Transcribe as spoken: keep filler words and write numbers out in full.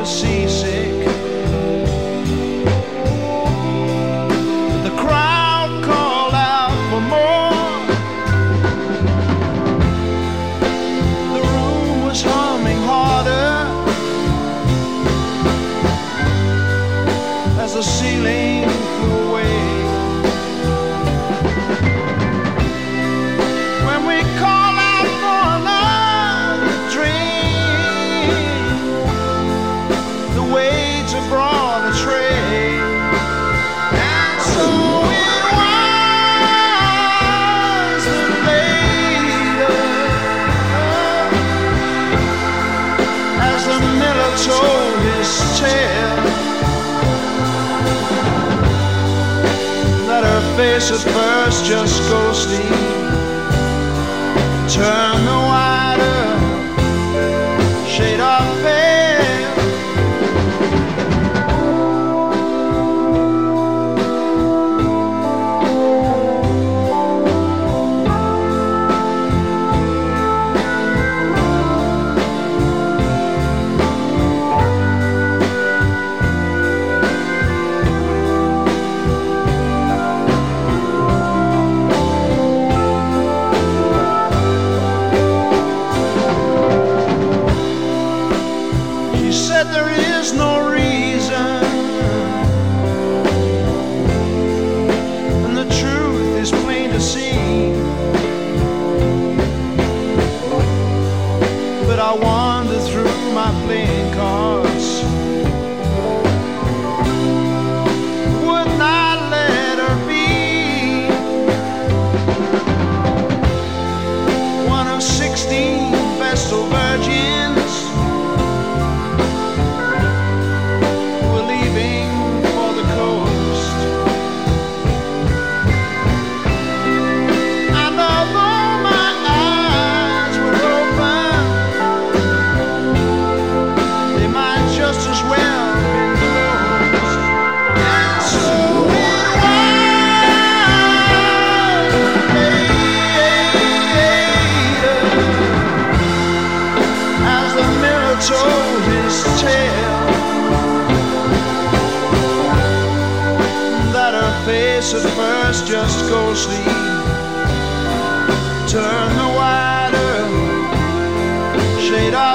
little seasick. But the crowd called out for more. The room was humming harder as the ceiling flew away. When we call out for another drink, the waits have brought a tray. And so it was that later, as the miller told his tale, that her face at first just ghostly turned the wider shade of pale. Said there is no reason, and the truth is plain to see. But I wander through my playing cards, would not let her be one of sixteen Vestal virgins. Told his tale, that her face at first just ghostly turned the wider shade of